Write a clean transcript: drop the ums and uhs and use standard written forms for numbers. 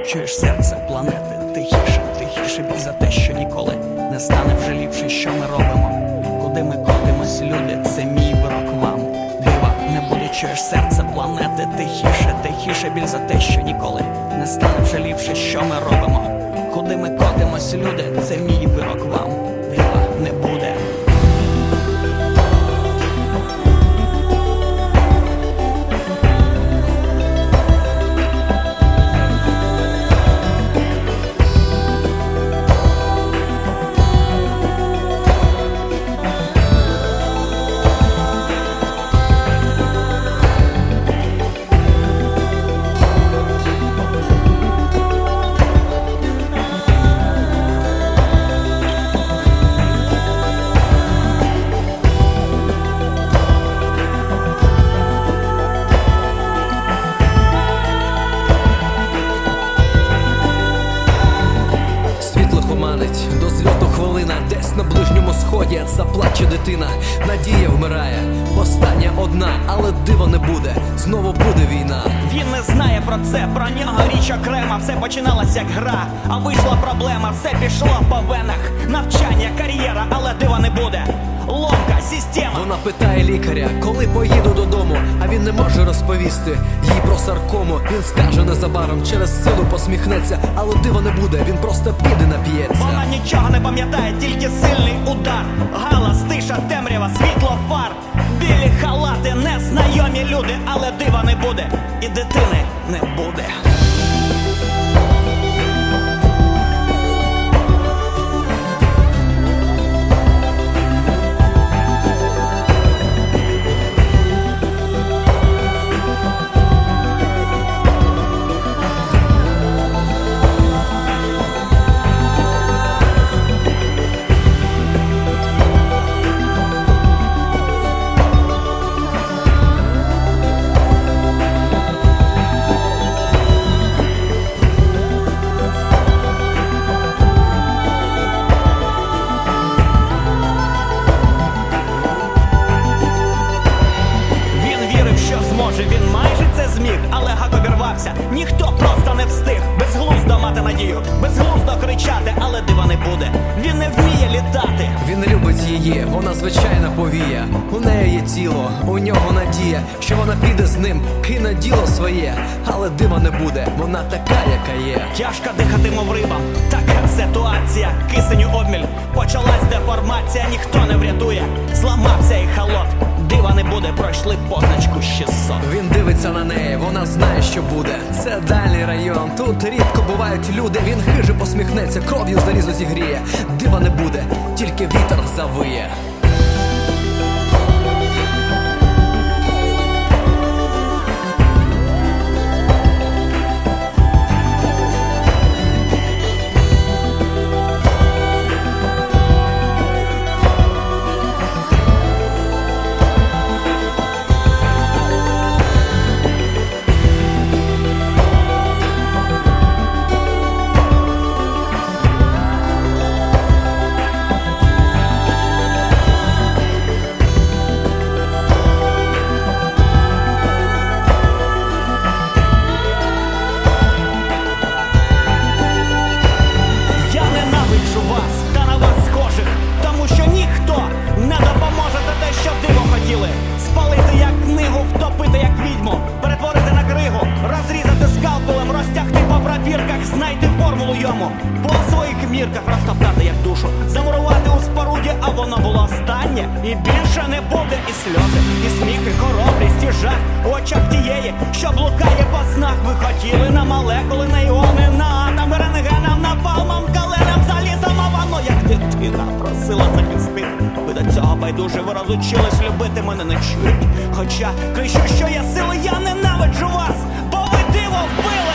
Чуєш серце планети, тихіше, тихіше біль за те, що ніколи не стане вже ліпше, що ми робимо. Куди ми котимось, люди, це мій вирок вам. Дива не буде, чуєш серце планети, тихіше, тихіше біль за те, що ніколи не стане вже ліпше, що ми робимо. Куди ми котимось, люди, це мій вирок вам. Дива не буде. До зльоту хвилина, десь на ближньому сході заплаче дитина, надія вмирає, остання одна, але дива не буде, знову буде війна. Він не знає про це, про нього річ окрема. Все починалось як гра, а вийшла проблема. Все пішло по венах, навчання, кар'єра, але дива не буде. Ломка, система. Вона питає лікаря, коли поїду додому, а він не може розповісти їй про саркому. Він скаже незабаром, через силу посміхнеться, але дива не буде, він просто піде нап'ється. Вона нічого не пам'ятає, тільки сильний удар. Галас, тиша, темрява, світло фар. Білі халати, незнайомі люди, але дива не буде, і дитини не буде. Він майже це зміг, але гак обірвався. Ніхто просто не встиг безглуздо мати надію, безглуздо кричати, але дива не буде. Він не вміє літати. Він любить її, вона звичайна повія. У неї є тіло, у нього надія, що вона піде з ним, кине діло своє, але дива не буде, вона така, яка є. Тяжко дихати, мов риба, така ситуація. Кисень у обміль, почалась деформація. Ніхто не врятує, зламався і халот. Дива не буде, пройшли позначку 600. Він дивиться на неї, вона знає, що буде. Це дальній район, тут рідко бувають люди. Він хиже посміхнеться, кров'ю залізо зігріє. Дива не буде, тільки вітер завиє. Спалити як книгу, втопити як відьму, перетворити на кригу, розрізати скалпелем, розтягти по пробірках, знайти формулу йому, по своїх мірках розтоптати як душу, замурувати у споруді, а воно було останнє, і більше не буде. І сльози, і сміх, і хоробрість, і жах у очах тієї, що блукає по снах. Ви хотіли на молекули, на іони, на атоми, рентгеном, напалмом, каленом, залізом, а воно як дитина просила захистити. Ви до цього байдуже, ви розучились любити, мене не чують. Хоча кричу, що є сили, я ненавиджу вас, бо ви диво вбили.